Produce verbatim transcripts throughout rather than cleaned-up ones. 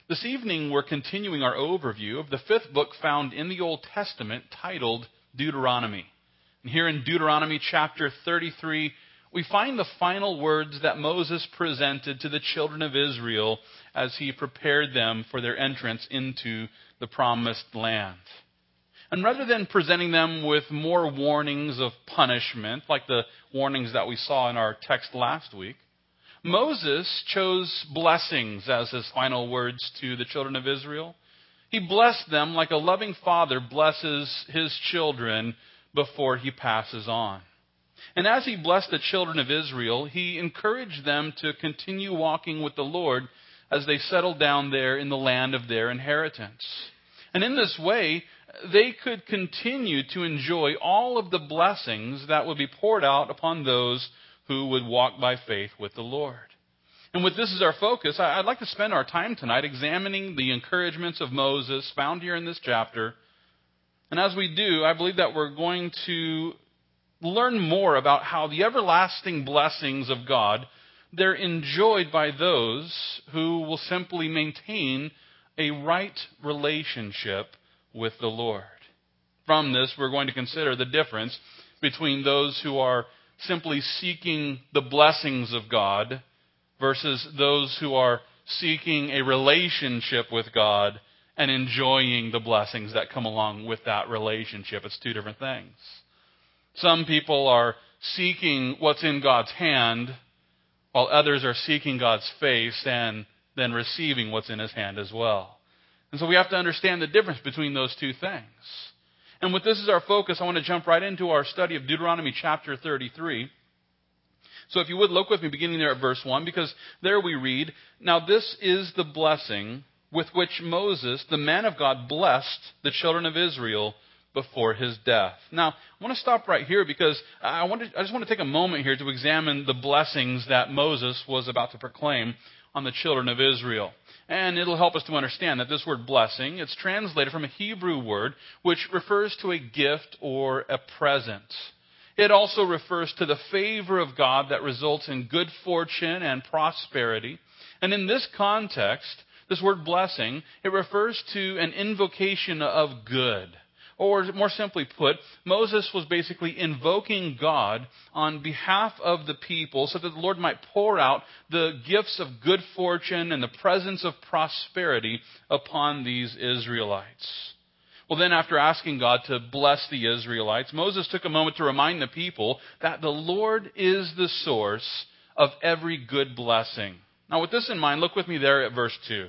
This evening we're continuing our overview of the fifth book found in the Old Testament titled Deuteronomy. And here in Deuteronomy chapter thirty-three, we find the final words that Moses presented to the children of Israel as he prepared them for their entrance into the promised land. And rather than presenting them with more warnings of punishment, like the warnings that we saw in our text last week, Moses chose blessings as his final words to the children of Israel. He blessed them like a loving father blesses his children before he passes on. And as he blessed the children of Israel, he encouraged them to continue walking with the Lord as they settled down there in the land of their inheritance. And in this way, they could continue to enjoy all of the blessings that would be poured out upon those who would walk by faith with the Lord. And with this as our focus, I'd like to spend our time tonight examining the encouragements of Moses found here in this chapter. And as we do, I believe that we're going to learn more about how the everlasting blessings of God, they're enjoyed by those who will simply maintain a right relationship with the Lord. From this, we're going to consider the difference between those who are simply seeking the blessings of God versus those who are seeking a relationship with God and enjoying the blessings that come along with that relationship. It's two different things. Some people are seeking what's in God's hand, while others are seeking God's face and then receiving what's in His hand as well. And so we have to understand the difference between those two things. And with this as our focus, I want to jump right into our study of Deuteronomy chapter thirty-three. So if you would, look with me beginning there at verse one, because there we read, "Now this is the blessing with which Moses, the man of God, blessed the children of Israel before his death." Now, I want to stop right here because I, want to, I just want to take a moment here to examine the blessings that Moses was about to proclaim on the children of Israel. And it'll help us to understand that this word blessing, it's translated from a Hebrew word which refers to a gift or a present. It also refers to the favor of God that results in good fortune and prosperity. And in this context, this word blessing, it refers to an invocation of good. Or more simply put, Moses was basically invoking God on behalf of the people so that the Lord might pour out the gifts of good fortune and the presence of prosperity upon these Israelites. Well, then after asking God to bless the Israelites, Moses took a moment to remind the people that the Lord is the source of every good blessing. Now with this in mind, look with me there at verse two.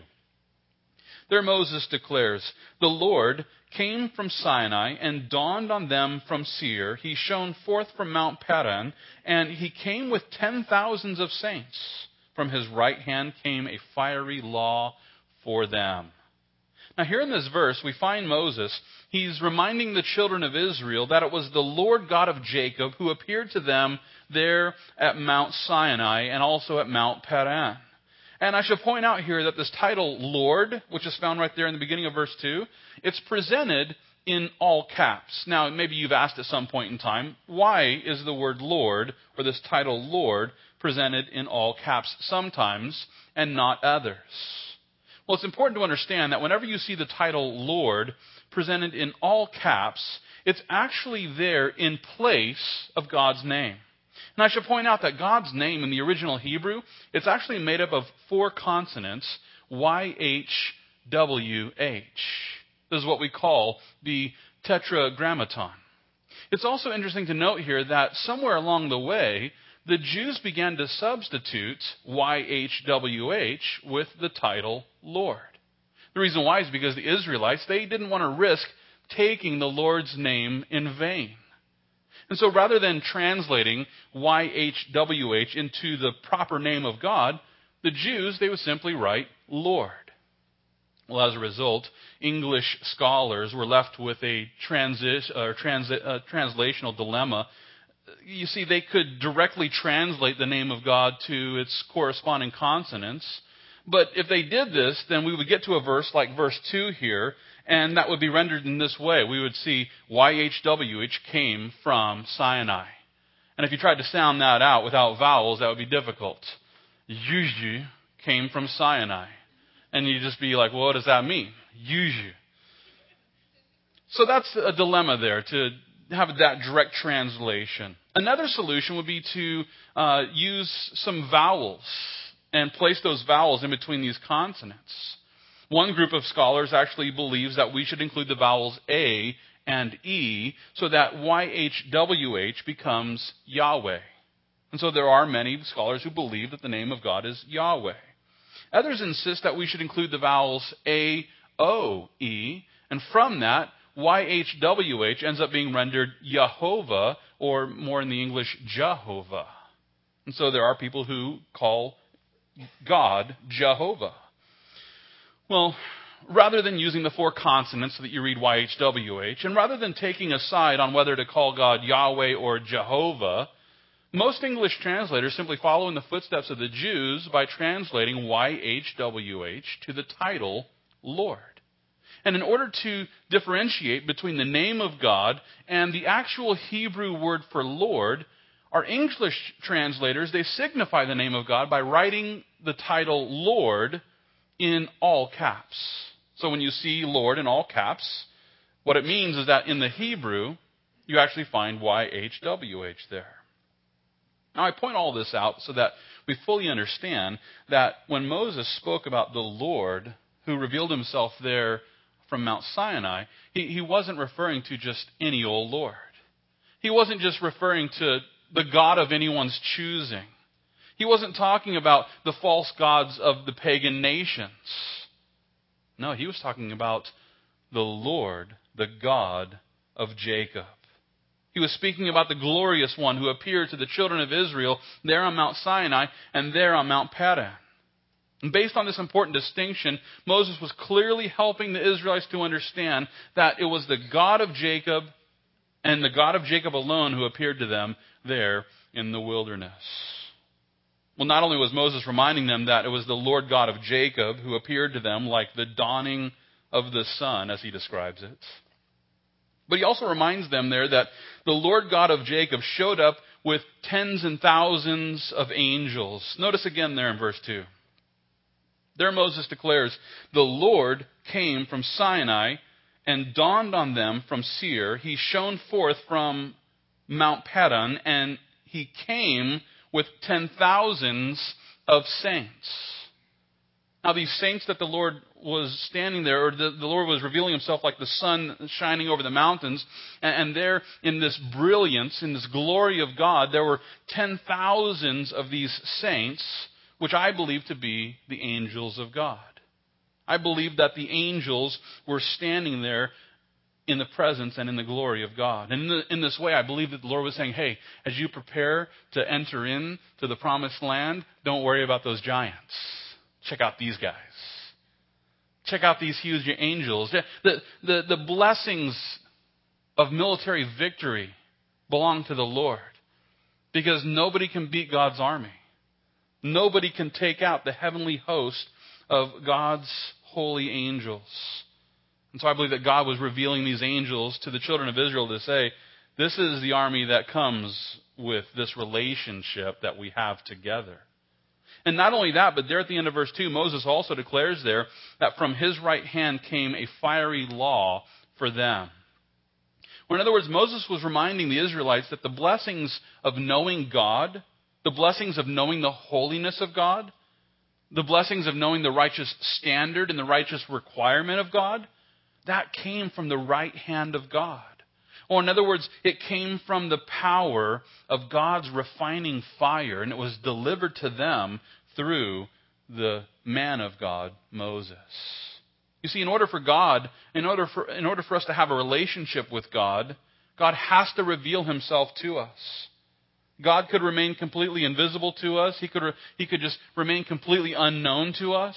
There Moses declares, "The Lord came from Sinai and dawned on them from Seir. He shone forth from Mount Paran, and he came with ten thousands of saints. From his right hand came a fiery law for them." Now here in this verse, we find Moses, he's reminding the children of Israel that it was the Lord God of Jacob who appeared to them there at Mount Sinai and also at Mount Paran. And I should point out here that this title, Lord, which is found right there in the beginning of verse two, it's presented in all caps. Now, maybe you've asked at some point in time, why is the word Lord, or this title Lord, presented in all caps sometimes and not others? Well, it's important to understand that whenever you see the title Lord presented in all caps, it's actually there in place of God's name. And I should point out that God's name in the original Hebrew, it's actually made up of four consonants, Y H W H. This is what we call the tetragrammaton. It's also interesting to note here that somewhere along the way, the Jews began to substitute Y H W H with the title Lord. The reason why is because the Israelites, they didn't want to risk taking the Lord's name in vain. And so rather than translating Y H W H into the proper name of God, the Jews, they would simply write Lord. Well, as a result, English scholars were left with a transi- or transi- uh, translational dilemma. You see, they could directly translate the name of God to its corresponding consonants. But if they did this, then we would get to a verse like verse two here, and that would be rendered in this way. We would see Y H W H came from Sinai. And if you tried to sound that out without vowels, that would be difficult. Yuju came from Sinai. And you just be like, well, what does that mean? Yuju. So that's a dilemma there, to have that direct translation. Another solution would be to uh, use some vowels and place those vowels in between these consonants. One group of scholars actually believes that we should include the vowels A and E so that Y H W H becomes Yahweh. And so there are many scholars who believe that the name of God is Yahweh. Others insist that we should include the vowels A, O, E, and from that, Y H W H ends up being rendered Yehovah, or more in the English, Jehovah. And so there are people who call God Jehovah. Well, rather than using the four consonants so that you read Y H W H, and rather than taking a side on whether to call God Yahweh or Jehovah, most English translators simply follow in the footsteps of the Jews by translating Y H W H to the title Lord. And in order to differentiate between the name of God and the actual Hebrew word for Lord, our English translators, they signify the name of God by writing the title Lord in all caps. So when you see Lord in all caps, what it means is that in the Hebrew, you actually find Y H W H there. Now, I point all this out so that we fully understand that when Moses spoke about the Lord who revealed himself there from Mount Sinai, he, he wasn't referring to just any old Lord. He wasn't just referring to the God of anyone's choosing. He wasn't talking about the false gods of the pagan nations. No, he was talking about the Lord, the God of Jacob. He was speaking about the glorious one who appeared to the children of Israel there on Mount Sinai and there on Mount Paran. And based on this important distinction, Moses was clearly helping the Israelites to understand that it was the God of Jacob and the God of Jacob alone who appeared to them there in the wilderness. Well, not only was Moses reminding them that it was the Lord God of Jacob who appeared to them like the dawning of the sun, as he describes it, but he also reminds them there that the Lord God of Jacob showed up with tens and thousands of angels. Notice again there in verse two. There Moses declares, the Lord came from Sinai and dawned on them from Seir. He shone forth from Mount Paran, and he came with ten thousands of saints. Now these saints that the Lord was standing there, or the, the Lord was revealing himself like the sun shining over the mountains, and, and there in this brilliance, in this glory of God, there were ten thousands of these saints, which I believe to be the angels of God. I believe that the angels were standing there in the presence and in the glory of God. And in, the, in this way, I believe that the Lord was saying, hey, as you prepare to enter in to the promised land, don't worry about those giants. Check out these guys. Check out these huge angels. The, the, the blessings of military victory belong to the Lord, because nobody can beat God's army. Nobody can take out the heavenly host of God's holy angels. And so I believe that God was revealing these angels to the children of Israel to say, this is the army that comes with this relationship that we have together. And not only that, but there at the end of verse two, Moses also declares there that from his right hand came a fiery law for them. Or in other words, Moses was reminding the Israelites that the blessings of knowing God, the blessings of knowing the holiness of God, the blessings of knowing the righteous standard and the righteous requirement of God, that came from the right hand of God. Or in other words, it came from the power of God's refining fire, and it was delivered to them through the man of God, Moses. You see, in order for God, in order for, in order for us to have a relationship with God, God has to reveal himself to us. God could remain completely invisible to us. He could, he could just remain completely unknown to us.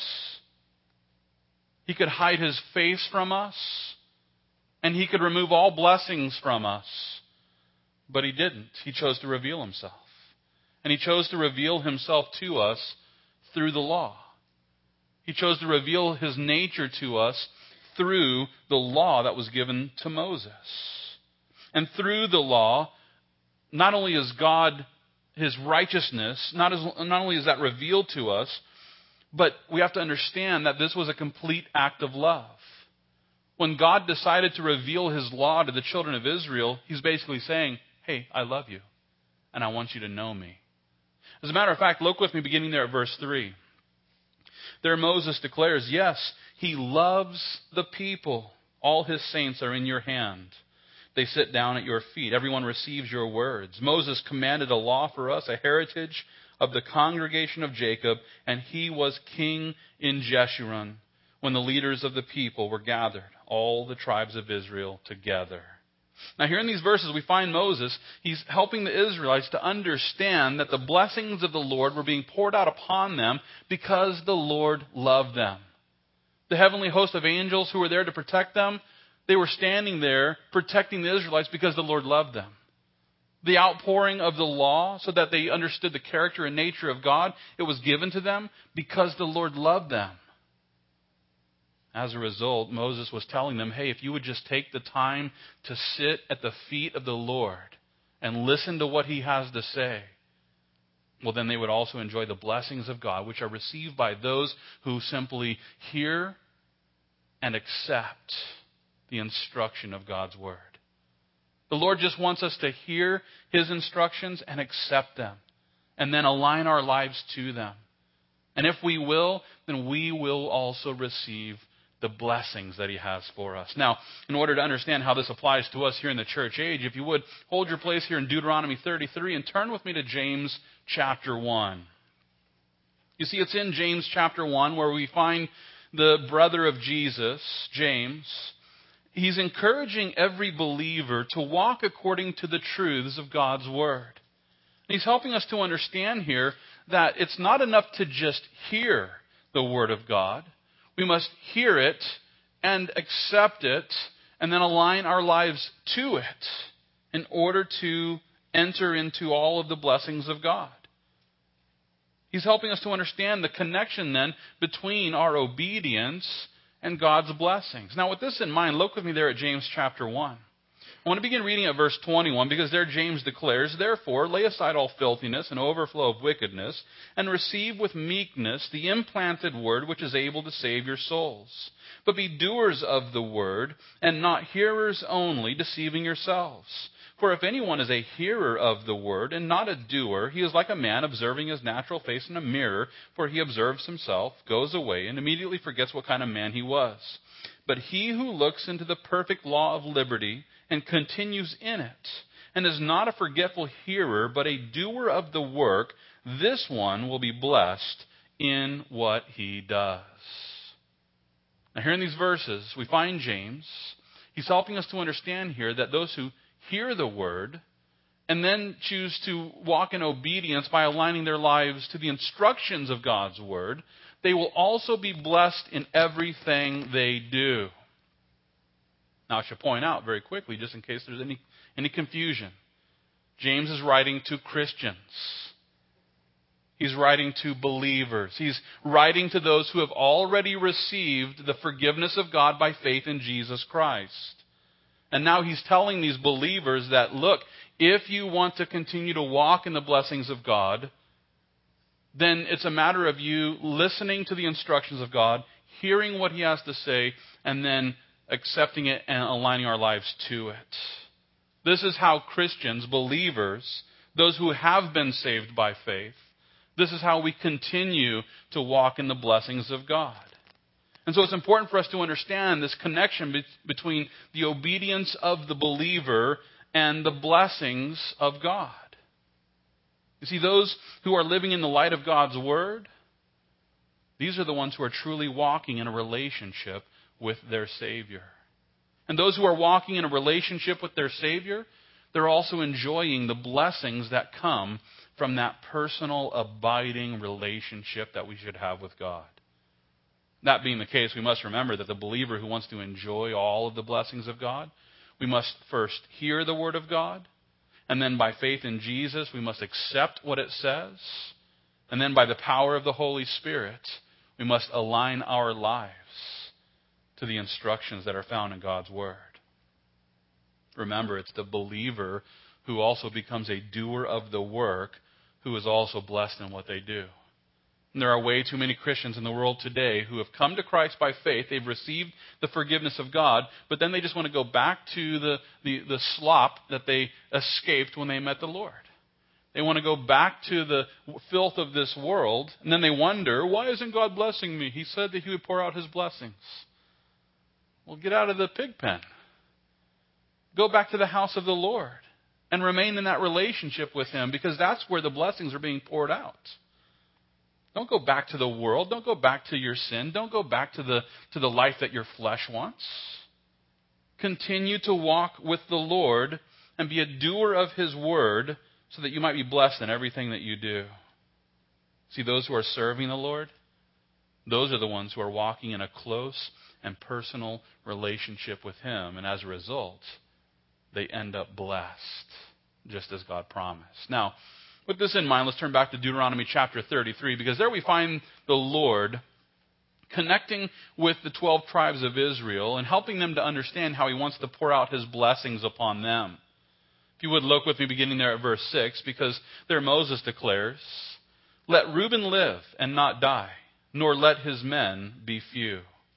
He could hide his face from us. And he could remove all blessings from us. But he didn't. He chose to reveal himself. And he chose to reveal himself to us through the law. He chose to reveal his nature to us through the law that was given to Moses. And through the law, not only is God, his righteousness, not, as, not only is that revealed to us, But we have to understand that this was a complete act of love. When God decided to reveal his law to the children of Israel, he's basically saying, hey, I love you, and I want you to know me. As a matter of fact, look with me beginning there at verse three. There Moses declares, yes, he loves the people. All his saints are in your hand. They sit down at your feet. Everyone receives your words. Moses commanded a law for us, a heritage of the congregation of Jacob, and he was king in Jeshurun when the leaders of the people were gathered, all the tribes of Israel together. Now here in these verses we find Moses, he's helping the Israelites to understand that the blessings of the Lord were being poured out upon them because the Lord loved them. The heavenly host of angels who were there to protect them, they were standing there protecting the Israelites because the Lord loved them. The outpouring of the law so that they understood the character and nature of God, it was given to them because the Lord loved them. As a result, Moses was telling them, hey, if you would just take the time to sit at the feet of the Lord and listen to what he has to say, well, then they would also enjoy the blessings of God, which are received by those who simply hear and accept the instruction of God's word. The Lord just wants us to hear his instructions and accept them, and then align our lives to them. And if we will, then we will also receive the blessings that he has for us. Now, in order to understand how this applies to us here in the church age, if you would, hold your place here in Deuteronomy thirty-three and turn with me to James chapter one. You see, it's in James chapter one where we find the brother of Jesus, James. He's encouraging every believer to walk according to the truths of God's word. He's helping us to understand here that it's not enough to just hear the word of God. We must hear it and accept it and then align our lives to it in order to enter into all of the blessings of God. He's helping us to understand the connection then between our obedience and God's blessings. Now with this in mind, look with me there at James chapter one. I want to begin reading at verse twenty-one because there James declares, therefore lay aside all filthiness and overflow of wickedness and receive with meekness the implanted word which is able to save your souls. But be doers of the word and not hearers only, deceiving yourselves. For if anyone is a hearer of the word and not a doer, he is like a man observing his natural face in a mirror, for he observes himself, goes away, and immediately forgets what kind of man he was. But he who looks into the perfect law of liberty and continues in it, and is not a forgetful hearer, but a doer of the work, this one will be blessed in what he does. Now here in these verses, we find James. He's helping us to understand here that those who hear the word and then choose to walk in obedience by aligning their lives to the instructions of God's word, they will also be blessed in everything they do. Now, I should point out very quickly, just in case there's any, any confusion, James is writing to Christians. He's writing to believers. He's writing to those who have already received the forgiveness of God by faith in Jesus Christ. And now he's telling these believers that, look, if you want to continue to walk in the blessings of God, then it's a matter of you listening to the instructions of God, hearing what he has to say, and then accepting it and aligning our lives to it. This is how Christians, believers, those who have been saved by faith, this is how we continue to walk in the blessings of God. And so it's important for us to understand this connection be- between the obedience of the believer and the blessings of God. You see, those who are living in the light of God's word, these are the ones who are truly walking in a relationship with their Savior. And those who are walking in a relationship with their Savior, they're also enjoying the blessings that come from that personal, abiding relationship that we should have with God. That being the case, we must remember that the believer who wants to enjoy all of the blessings of God, we must first hear the Word of God, and then by faith in Jesus, we must accept what it says, and then by the power of the Holy Spirit, we must align our lives to the instructions that are found in God's Word. Remember, it's the believer who also becomes a doer of the work who is also blessed in what they do. And there are way too many Christians in the world today who have come to Christ by faith. They've received the forgiveness of God, but then they just want to go back to the, the, the slop that they escaped when they met the Lord. They want to go back to the filth of this world, and then they wonder, why isn't God blessing me? He said that He would pour out His blessings. Well, get out of the pig pen. Go back to the house of the Lord and remain in that relationship with Him, because that's where the blessings are being poured out. Don't go back to the world. Don't go back to your sin. Don't go back to the, to the life that your flesh wants. Continue to walk with the Lord and be a doer of His word so that you might be blessed in everything that you do. See, those who are serving the Lord, those are the ones who are walking in a close and personal relationship with Him. And as a result, they end up blessed, just as God promised. Now, with this in mind, let's turn back to Deuteronomy chapter thirty-three, because there we find the Lord connecting with the twelve tribes of Israel and helping them to understand how He wants to pour out His blessings upon them. If you would look with me beginning there at verse six, because there Moses declares, "Let Reuben live and not die, nor let his men be few."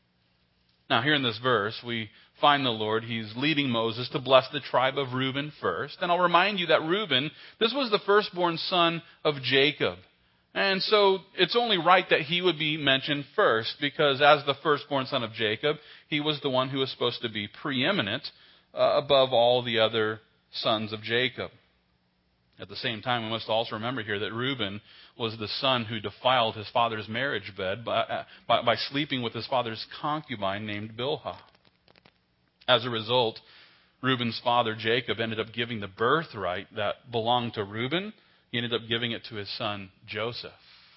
Now here in this verse, we find the Lord, He's leading Moses to bless the tribe of Reuben first. And I'll remind you that Reuben, this was the firstborn son of Jacob. And so it's only right that he would be mentioned first, because as the firstborn son of Jacob, he was the one who was supposed to be preeminent uh, above all the other sons of Jacob. At the same time, we must also remember here that Reuben was the son who defiled his father's marriage bed by, by, by sleeping with his father's concubine named Bilhah. As a result, Reuben's father, Jacob, ended up giving the birthright that belonged to Reuben. He ended up giving it to his son, Joseph.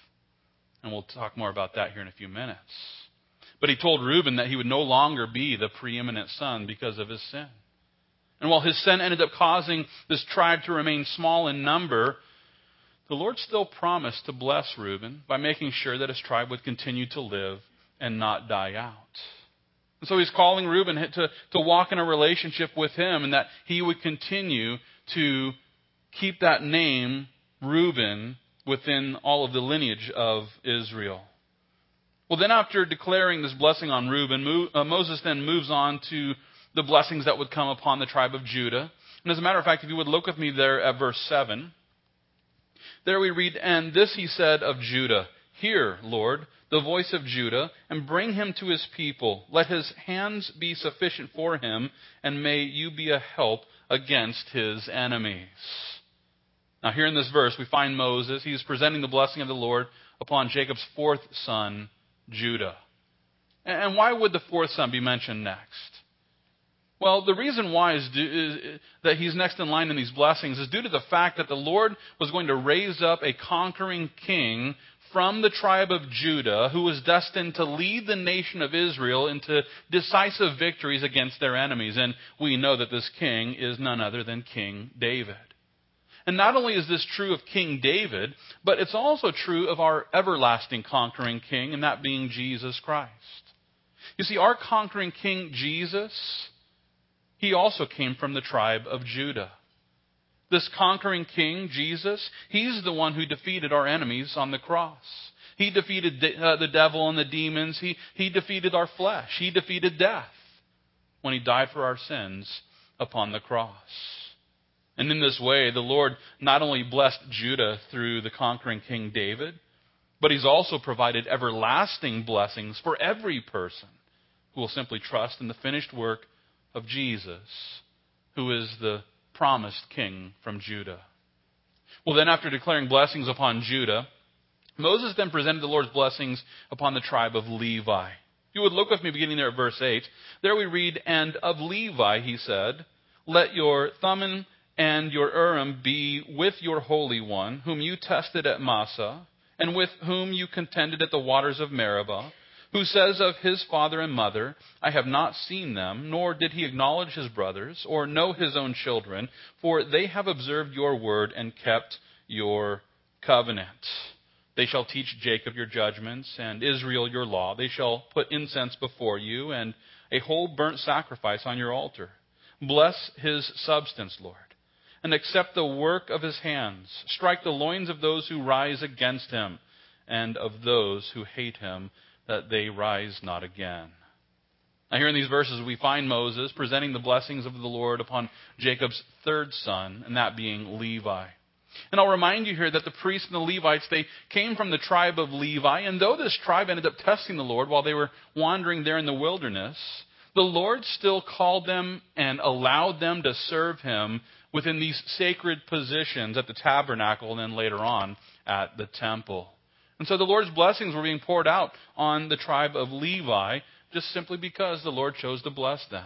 And we'll talk more about that here in a few minutes. But he told Reuben that he would no longer be the preeminent son because of his sin. And while his sin ended up causing this tribe to remain small in number, the Lord still promised to bless Reuben by making sure that his tribe would continue to live and not die out. And so He's calling Reuben to, to walk in a relationship with Him, and that he would continue to keep that name, Reuben, within all of the lineage of Israel. Well, then after declaring this blessing on Reuben, Mo, uh, Moses then moves on to the blessings that would come upon the tribe of Judah. And as a matter of fact, if you would look with me there at verse seven, there we read, "And this He said of Judah, Hear, Lord, the voice of Judah, and bring him to his people. Let his hands be sufficient for him, and may you be a help against his enemies." Now here in this verse, we find Moses. He's presenting the blessing of the Lord upon Jacob's fourth son, Judah. And why would the fourth son be mentioned next? Well, the reason why is, due, is that he's next in line in these blessings is due to the fact that the Lord was going to raise up a conquering king from the tribe of Judah who was destined to lead the nation of Israel into decisive victories against their enemies. And we know that this king is none other than King David. And not only is this true of King David, but it's also true of our everlasting conquering king, and that being Jesus Christ. You see, our conquering king, Jesus, He also came from the tribe of Judah. This conquering king, Jesus, He's the one who defeated our enemies on the cross. He defeated de- uh, the devil and the demons. He, he defeated our flesh. He defeated death when He died for our sins upon the cross. And in this way, the Lord not only blessed Judah through the conquering King David, but He's also provided everlasting blessings for every person who will simply trust in the finished work of Jesus, who is the promised king from Judah. Well, then after declaring blessings upon Judah, Moses then presented the Lord's blessings upon the tribe of Levi. If you would look with me beginning there at verse eight, there we read, "And of Levi, He said, Let your Thummim and your Urim be with your Holy One, whom you tested at Massah, and with whom you contended at the waters of Meribah, who says of his father and mother, I have not seen them, nor did he acknowledge his brothers, or know his own children, for they have observed your word and kept your covenant. They shall teach Jacob your judgments, and Israel your law. They shall put incense before you, and a whole burnt sacrifice on your altar. Bless his substance, Lord, and accept the work of his hands. Strike the loins of those who rise against him, and of those who hate him, that they rise not again. Now here in these verses we find Moses presenting the blessings of the Lord upon Jacob's third son, and that being Levi. And I'll remind you here that the priests and the Levites, they came from the tribe of Levi, and though this tribe ended up testing the Lord while they were wandering there in the wilderness, the Lord still called them and allowed them to serve him within these sacred positions at the tabernacle and then later on at the temple. And so the Lord's blessings were being poured out on the tribe of Levi just simply because the Lord chose to bless them.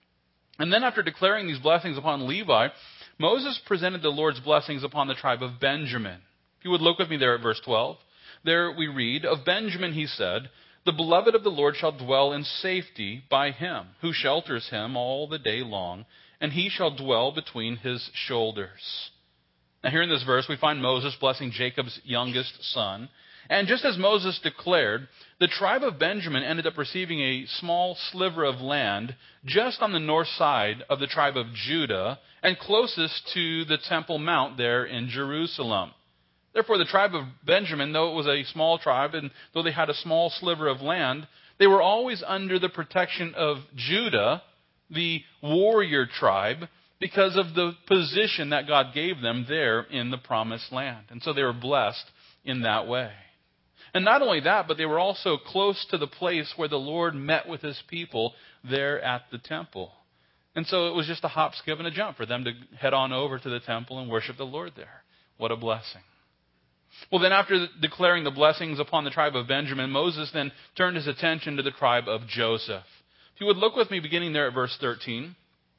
And then after declaring these blessings upon Levi, Moses presented the Lord's blessings upon the tribe of Benjamin. If you would look with me there at verse twelve, there we read, "Of Benjamin he said, the beloved of the Lord shall dwell in safety by him, who shelters him all the day long, and he shall dwell between his shoulders." Now here in this verse we find Moses blessing Jacob's youngest son. And just as Moses declared, the tribe of Benjamin ended up receiving a small sliver of land just on the north side of the tribe of Judah and closest to the Temple Mount there in Jerusalem. Therefore, the tribe of Benjamin, though it was a small tribe and though they had a small sliver of land, they were always under the protection of Judah, the warrior tribe, because of the position that God gave them there in the promised land. And so they were blessed in that way. And not only that, but they were also close to the place where the Lord met with his people there at the temple. And so it was just a hop, skip, and a jump for them to head on over to the temple and worship the Lord there. What a blessing. Well, then after declaring the blessings upon the tribe of Benjamin, Moses then turned his attention to the tribe of Joseph. If you would look with me beginning there at verse thirteen.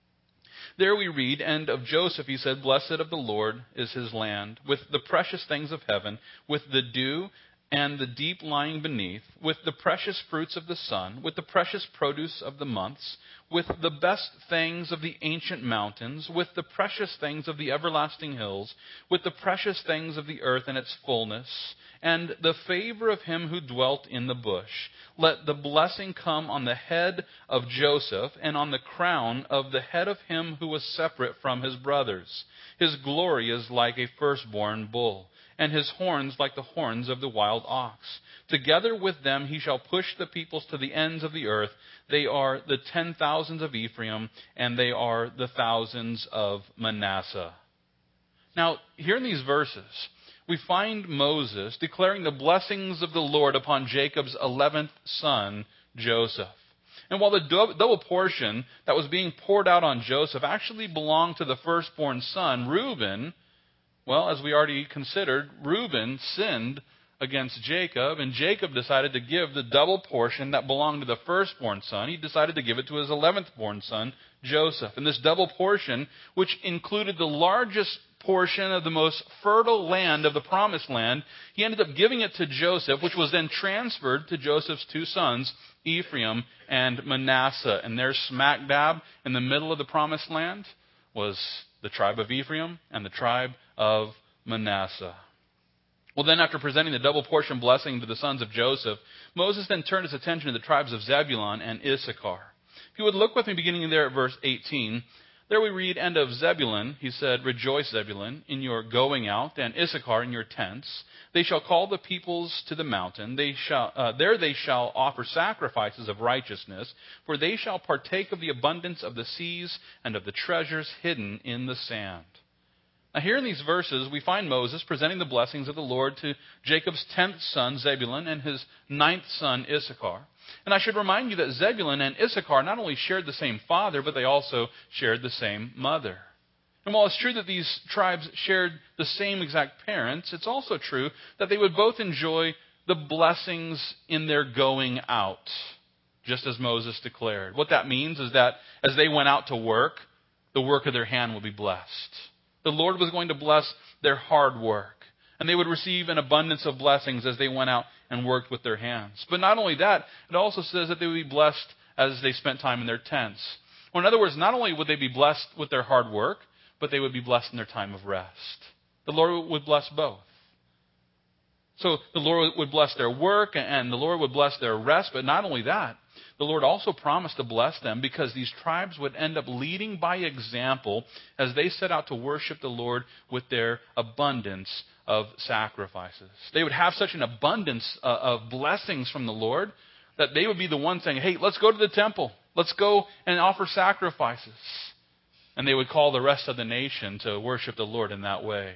There we read, "And of Joseph he said, Blessed of the Lord is his land, with the precious things of heaven, with the dew and the deep lying beneath, with the precious fruits of the sun, with the precious produce of the months, with the best things of the ancient mountains, with the precious things of the everlasting hills, with the precious things of the earth and its fullness, and the favor of him who dwelt in the bush. Let the blessing come on the head of Joseph and on the crown of the head of him who was separate from his brothers. His glory is like a firstborn bull, and his horns like the horns of the wild ox. Together with them he shall push the peoples to the ends of the earth. They are the ten thousands of Ephraim, and they are the thousands of Manasseh." Now, here in these verses, we find Moses declaring the blessings of the Lord upon Jacob's eleventh son, Joseph. And while the double portion that was being poured out on Joseph actually belonged to the firstborn son, Reuben, well, as we already considered, Reuben sinned against Jacob, and Jacob decided to give the double portion that belonged to the firstborn son. He decided to give it to his eleventh-born son, Joseph. And this double portion, which included the largest portion of the most fertile land of the promised land, he ended up giving it to Joseph, which was then transferred to Joseph's two sons, Ephraim and Manasseh. And there, smack dab in the middle of the promised land, was the tribe of Ephraim and the tribe of Manasseh. Well, then after presenting the double portion blessing to the sons of Joseph, Moses then turned his attention to the tribes of Zebulun and Issachar. If you would look with me beginning there at verse eighteen, there we read, "And of Zebulun, he said, Rejoice, Zebulun, in your going out, and Issachar in your tents. They shall call the peoples to the mountain. They shall, uh, there they shall offer sacrifices of righteousness, for they shall partake of the abundance of the seas and of the treasures hidden in the sand." Now here in these verses, we find Moses presenting the blessings of the Lord to Jacob's tenth son, Zebulun, and his ninth son, Issachar. And I should remind you that Zebulun and Issachar not only shared the same father, but they also shared the same mother. And while it's true that these tribes shared the same exact parents, it's also true that they would both enjoy the blessings in their going out, just as Moses declared. What that means is that as they went out to work, the work of their hand would be blessed. The Lord was going to bless their hard work, and they would receive an abundance of blessings as they went out and worked with their hands. But not only that, it also says that they would be blessed as they spent time in their tents. Or in other words, not only would they be blessed with their hard work, but they would be blessed in their time of rest. The Lord would bless both. So the Lord would bless their work, and the Lord would bless their rest, but not only that, the the Lord also promised to bless them because these tribes would end up leading by example as they set out to worship the Lord with their abundance of sacrifices. They would have such an abundance uh, of blessings from the Lord that they would be the ones saying, hey, let's go to the temple. Let's go and offer sacrifices. And they would call the rest of the nation to worship the Lord in that way.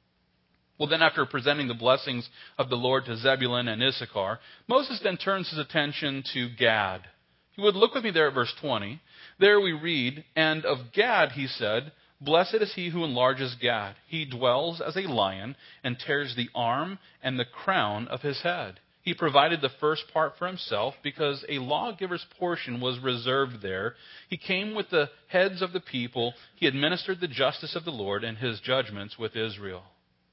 Well, then after presenting the blessings of the Lord to Zebulun and Issachar, Moses then turns his attention to Gad. If you would look with me there at verse twenty. There we read, and of Gad he said, blessed is he who enlarges Gad. He dwells as a lion and tears the arm and the crown of his head. He provided the first part for himself because a lawgiver's portion was reserved there. He came with the heads of the people. He administered the justice of the Lord and his judgments with Israel.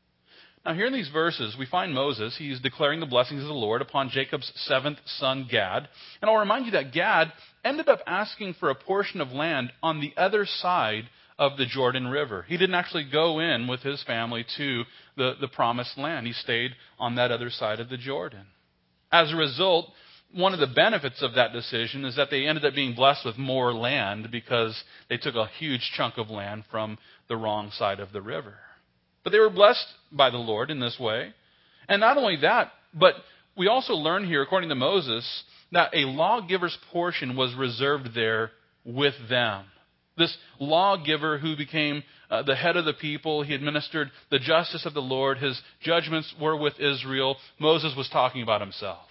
Now here in these verses, we find Moses. He's declaring the blessings of the Lord upon Jacob's seventh son, Gad. And I'll remind you that Gad ended up asking for a portion of land on the other side of the Jordan River. He didn't actually go in with his family to the, the promised land. He stayed on that other side of the Jordan. As a result, one of the benefits of that decision is that they ended up being blessed with more land because they took a huge chunk of land from the wrong side of the river. But they were blessed by the Lord in this way. And not only that, but we also learn here, according to Moses, that a lawgiver's portion was reserved there with them. This lawgiver who became uh, the head of the people, he administered the justice of the Lord. His judgments were with Israel. Moses was talking about himself.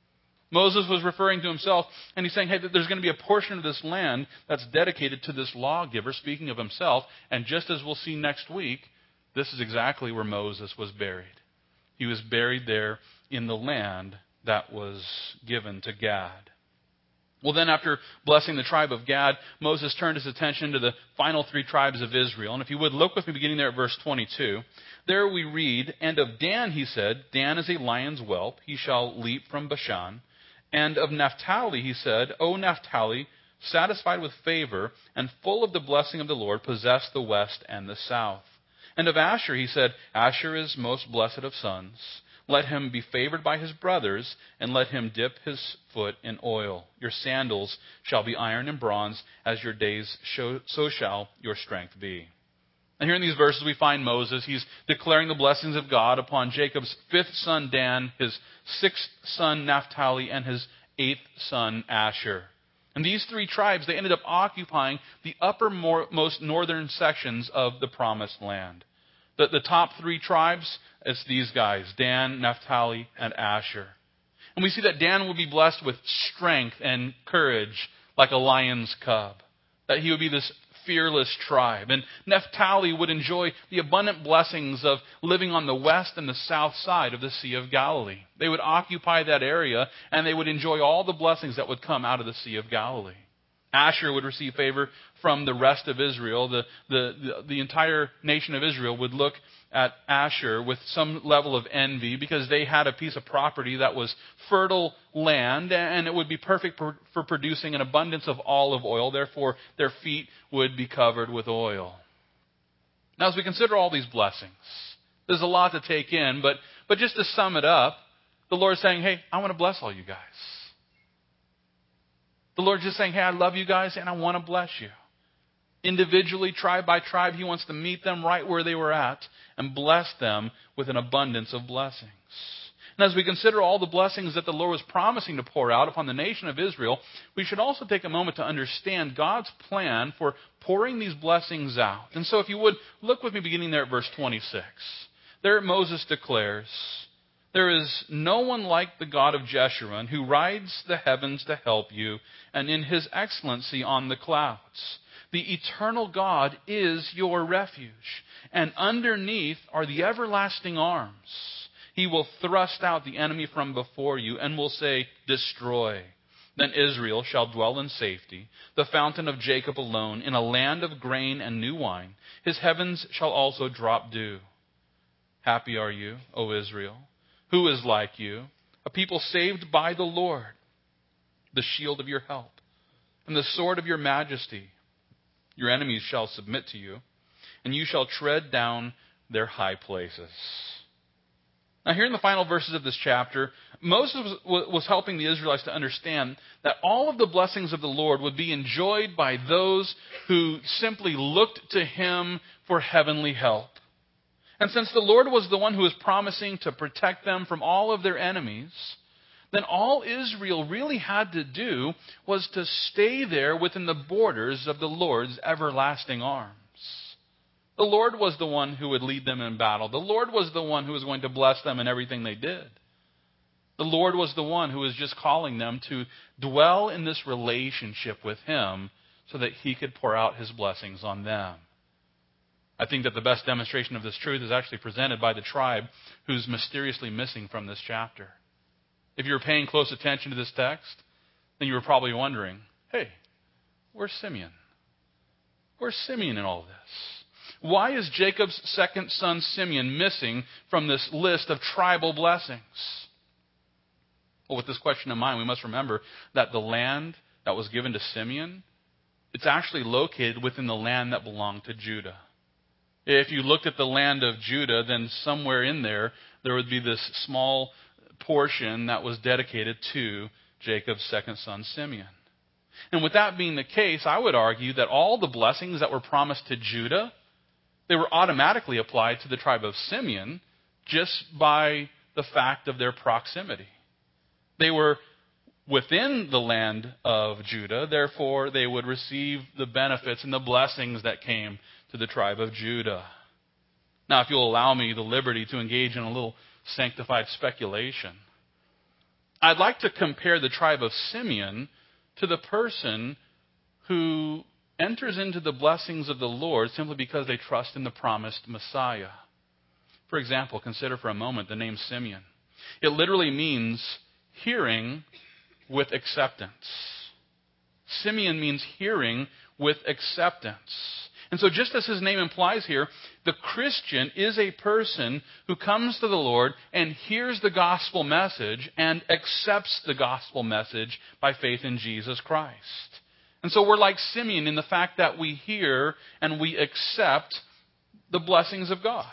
Moses was referring to himself, and he's saying, hey, there's going to be a portion of this land that's dedicated to this lawgiver, speaking of himself. And just as we'll see next week, this is exactly where Moses was buried. He was buried there in the land that was given to Gad. Well, then after blessing the tribe of Gad, Moses turned his attention to the final three tribes of Israel. And if you would look with me beginning there at verse twenty-two, there we read, and of Dan he said, Dan is a lion's whelp, he shall leap from Bashan. And of Naphtali he said, O Naphtali, satisfied with favor and full of the blessing of the Lord, possess the west and the south. And of Asher he said, Asher is most blessed of sons. Let him be favored by his brothers, and let him dip his foot in oil. Your sandals shall be iron and bronze, as your days show, so shall your strength be. And here in these verses we find Moses. He's declaring the blessings of God upon Jacob's fifth son Dan, his sixth son Naphtali, and his eighth son Asher. And these three tribes, they ended up occupying the uppermost northern sections of the promised land. The, the top three tribes, it's these guys, Dan, Naphtali, and Asher. And we see that Dan will be blessed with strength and courage like a lion's cub. That he would be this fearless tribe. And Naphtali would enjoy the abundant blessings of living on the west and the south side of the Sea of Galilee. They would occupy that area, and they would enjoy all the blessings that would come out of the Sea of Galilee. Asher would receive favor from the rest of Israel. The, the, the, the entire nation of Israel would look at Asher with some level of envy because they had a piece of property that was fertile land, and it would be perfect for, for producing an abundance of olive oil. Therefore, their feet would be covered with oil. Now, as we consider all these blessings, there's a lot to take in, but, but just to sum it up, the Lord's saying, hey, I want to bless all you guys. The Lord's just saying, hey, I love you guys and I want to bless you. Individually, tribe by tribe, he wants to meet them right where they were at and bless them with an abundance of blessings. And as we consider all the blessings that the Lord was promising to pour out upon the nation of Israel, we should also take a moment to understand God's plan for pouring these blessings out. And so if you would, look with me beginning there at verse twenty-six. There Moses declares, there is no one like the God of Jeshurun who rides the heavens to help you, and in his excellency on the clouds. The eternal God is your refuge, and underneath are the everlasting arms. He will thrust out the enemy from before you and will say, destroy. Then Israel shall dwell in safety, the fountain of Jacob alone, in a land of grain and new wine. His heavens shall also drop dew. Happy are you, O Israel. Who is like you? A people saved by the Lord, the shield of your help, and the sword of your majesty. Your enemies shall submit to you, and you shall tread down their high places. Now, here in the final verses of this chapter, Moses was, was helping the Israelites to understand that all of the blessings of the Lord would be enjoyed by those who simply looked to him for heavenly help. And since the Lord was the one who was promising to protect them from all of their enemies, then all Israel really had to do was to stay there within the borders of the Lord's everlasting arms. The Lord was the one who would lead them in battle. The Lord was the one who was going to bless them in everything they did. The Lord was the one who was just calling them to dwell in this relationship with him so that he could pour out his blessings on them. I think that the best demonstration of this truth is actually presented by the tribe who's mysteriously missing from this chapter. If you were paying close attention to this text, then you were probably wondering, hey, where's Simeon? Where's Simeon in all this? Why is Jacob's second son Simeon missing from this list of tribal blessings? Well, with this question in mind, we must remember that the land that was given to Simeon, it's actually located within the land that belonged to Judah. If you looked at the land of Judah, then somewhere in there, there would be this small portion that was dedicated to Jacob's second son Simeon. And with that being the case, I would argue that all the blessings that were promised to Judah, they were automatically applied to the tribe of Simeon just by the fact of their proximity. They were within the land of Judah, therefore they would receive the benefits and the blessings that came to the tribe of Judah. Now, if you'll allow me the liberty to engage in a little sanctified speculation, I'd like to compare the tribe of Simeon to the person who enters into the blessings of the Lord simply because they trust in the promised Messiah. For example, consider for a moment the name Simeon. It literally means hearing with acceptance. Simeon means hearing with acceptance. And so just as his name implies here, the Christian is a person who comes to the Lord and hears the gospel message and accepts the gospel message by faith in Jesus Christ. And so we're like Simeon in the fact that we hear and we accept the blessings of God.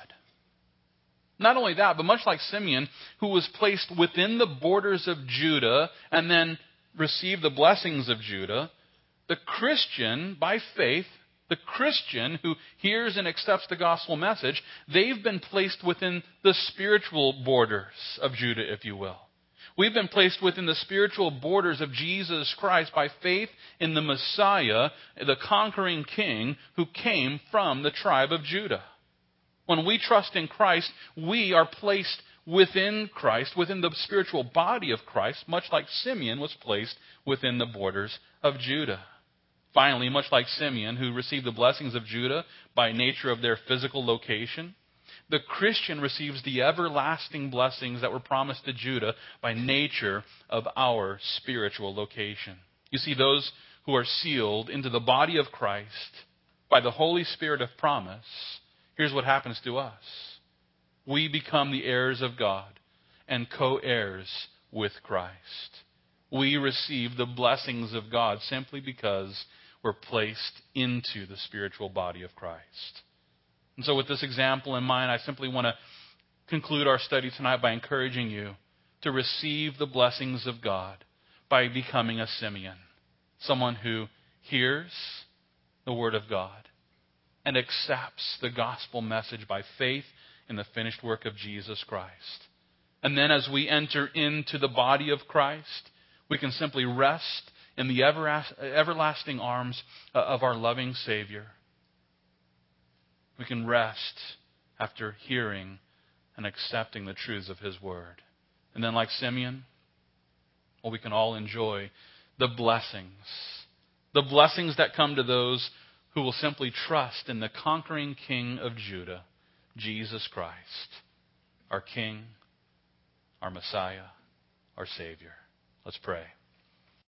Not only that, but much like Simeon, who was placed within the borders of Judah and then received the blessings of Judah, the Christian, by faith, the Christian who hears and accepts the gospel message, they've been placed within the spiritual borders of Judah, if you will. We've been placed within the spiritual borders of Jesus Christ by faith in the Messiah, the conquering King who came from the tribe of Judah. When we trust in Christ, we are placed within Christ, within the spiritual body of Christ, much like Simeon was placed within the borders of Judah. Finally, much like Simeon, who received the blessings of Judah by nature of their physical location, the Christian receives the everlasting blessings that were promised to Judah by nature of our spiritual location. You see, those who are sealed into the body of Christ by the Holy Spirit of promise, here's what happens to us. We become the heirs of God and co-heirs with Christ. We receive the blessings of God simply because we're placed into the spiritual body of Christ. And so with this example in mind, I simply want to conclude our study tonight by encouraging you to receive the blessings of God by becoming a Simeon, someone who hears the Word of God and accepts the gospel message by faith in the finished work of Jesus Christ. And then as we enter into the body of Christ, we can simply rest in the everlasting arms of our loving Savior. We can rest after hearing and accepting the truths of His Word. And then like Simeon, well, we can all enjoy the blessings. The blessings that come to those who will simply trust in the conquering King of Judah, Jesus Christ, our King, our Messiah, our Savior. Let's pray.